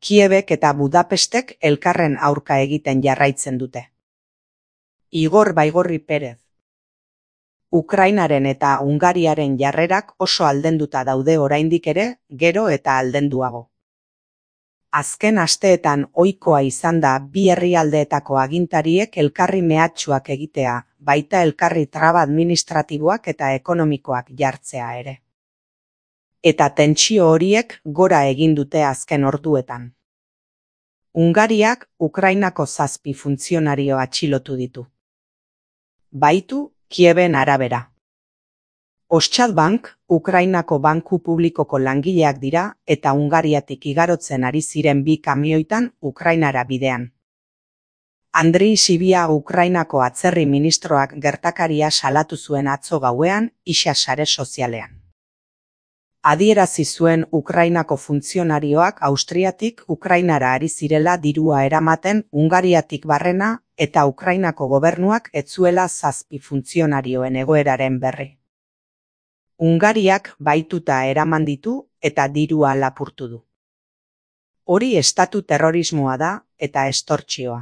Kiebek eta Budapestek elkarren aurka egiten jarraitzen dute. Igor Baigorri Perez. Ukrainaren eta Hungariaren jarrerak oso aldenduta daude oraindik ere, gero eta aldenduago. Azken asteetan ohikoa izan da bi herrialdeetako agintariek elkarri mehatxuak egitea, baita elkarri traba administratiboak eta ekonomikoak jartzea ere. Eta tentsio horiek gora egin dute azken orduetan. Hungariak Ukrainako 7 funtzionario atxilotu ditu. Baitu Kieben arabera. Oschad Bank, Ukrainako banku publikoko langileak dira eta Hungariatik igarotzen ari ziren 2 kamioitan Ukrainara bidean. Andrii Sibia Ukrainako atzerri ministroak gertakaria salatu zuen atzo gauean isa sare sozialean. Adierazi zuen Ukrainako funtzionarioak Austriatik Ukrainara ari zirela dirua eramaten Hungariatik barrena eta Ukrainako gobernuak ez zuela 7 funtzionarioen egoeraren berri. Hungariak baituta eraman ditu eta dirua lapurtu du. Hori estatu terrorismoa da eta estortsioa.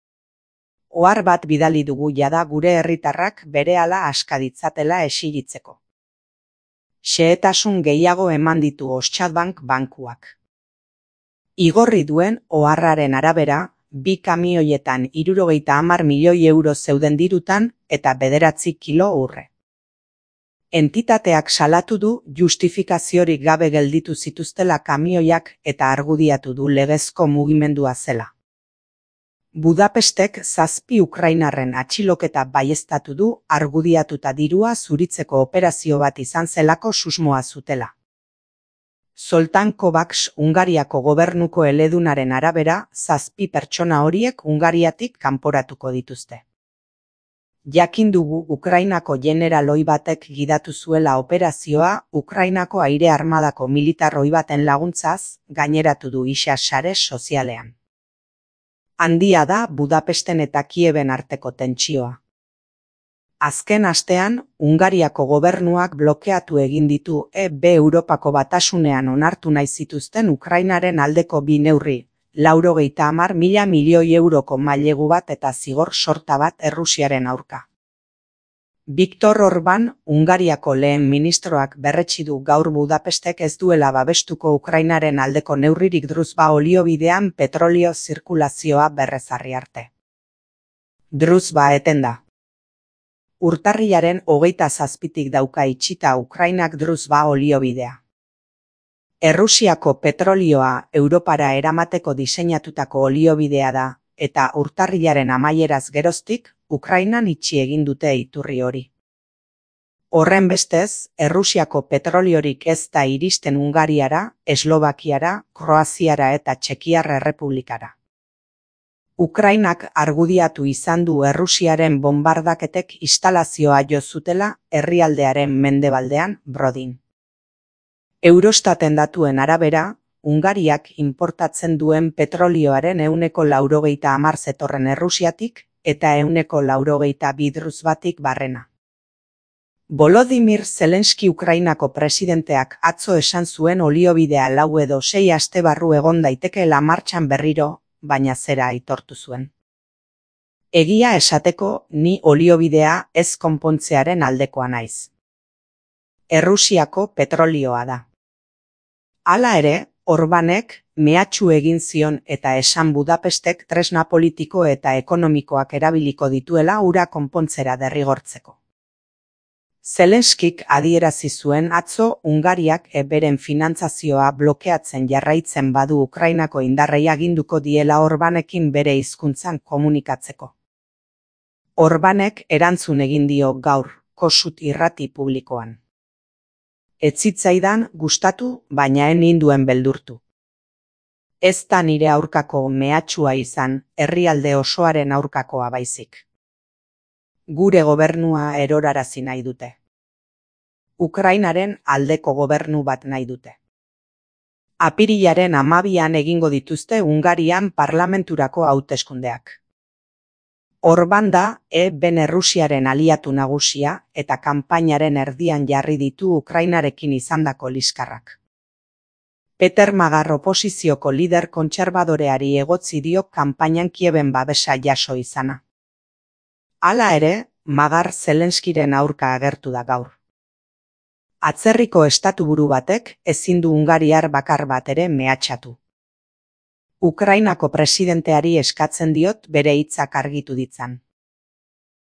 Ohar bat bidali dugu jada gure herritarrak berehala aska ditzatela exigitzeko. Xehetasun gehiago eman ditu Oschad Bank bankuak. Igorri duen oharraren arabera, 2 kamioietan 70 milioi euro zeuden dirutan eta 9 kilo urre. Entitateak salatu du justifikaziorik gabe gelditu zituztela kamioiak eta argudiatu du legezko mugimendua zela. Budapestek 7 ukrainarren atxiloketa baieztatu du argudiatuta dirua zuritzeko operazio bat izan zelako susmoa zutela. Zoltán Kovács Hungariako gobernuko eledunaren arabera 7 pertsona horiek Hungariatik kanporatuko dituzte. Jakin dugu Ukrainako generaloi batek gidatu zuela operazioa Ukrainako aire armadako militarroi baten laguntzaz, gaineratu du isa sare sozialean. Handia da Budapesten eta Kieben arteko tentsioa. Azken astean, Hungariako gobernuak blokeatu egin ditu Europako Batasunean onartu nahi zituzten Ukrainaren aldeko 2 neurri, 90 milioi euroko mailegu bat eta zigor sorta bat Errusiaren aurka. Viktor Orbán, Hungariako lehen ministroak berretsi du gaur Budapestek ez duela babestuko Ukrainaren aldeko neurririk Druzba oliobidean petrolio zirkulazioa berrezarri arte. Druzba eten da. Urtarrilaren 27tik dauka itxita Ukrainak Druzba oliobidea. Errusiako petrolioa Europara eramateko diseinatutako oliobidea da, eta urtarrilaren amaieraz geroztik, Ukrainan itxi egin dute iturri hori. Horrenbestez, Errusiako petroliorik ez da iristen Hungariara, Eslovakiara, Kroaziara eta Txekiar Errepublikara. Ukrainak argudiatu izan du Errusiaren bonbardaketek instalazioa jo zutela herrialdearen mendebaldean, Brodin. Eurostaten datuen arabera, Hungariak inportatzen duen petrolioaren 90% zetorren Errusiatik eta 90% Druzbatik barrena. Volodymyr Zelenski Ukrainako presidenteak atzo esan zuen oliobidea 4 edo 6 aste barru egon daitekeela martxan berriro, baina zera aitortu zuen. Egia esateko, ni oliobidea ez konpontzearen aldekoa naiz. Errusiako petrolioa da. Hala ere, Orbánek mehatxu egin zion eta esan Budapestek tresna politiko eta ekonomikoak erabiliko dituela hura konpontzera derrigortzeko. Zelenskik adierazi zuen atzo Hungariak beren finantzazioa blokeatzen jarraitzen badu Ukrainako indarrei aginduko diela Orbánekin bere hizkuntzan komunikatzeko. Orbánek erantzun egin dio gaur, Kossuth irrati publikoan. Ez zitzaidan gustatu, baina ez ninduen beldurtu. Ez da nire aurkako mehatxua izan, herrialde osoaren aurkakoa baizik. Gure gobernua erorarazi nahi dute. Ukrainaren aldeko gobernu bat nahi dute. Apirilaren 12an egingo dituzte Hungarian parlamenturako hauteskundeak. Orbán da ben Errusiaren aliatu nagusia eta kanpainaren erdian jarri ditu Ukrainarekin izandako liskarrak. Peter Magar oposizioko lider kontserbadoreari egotzi dio kanpainan Kieven babesa jaso izana. Hala ere, Magar Zelenskiren aurka agertu da gaur. Atzerriko estatuburu batek ezin du hungariar bakar bat ere mehatxatu. Ukrainako presidenteari eskatzen diot bere hitzak argitu ditzan.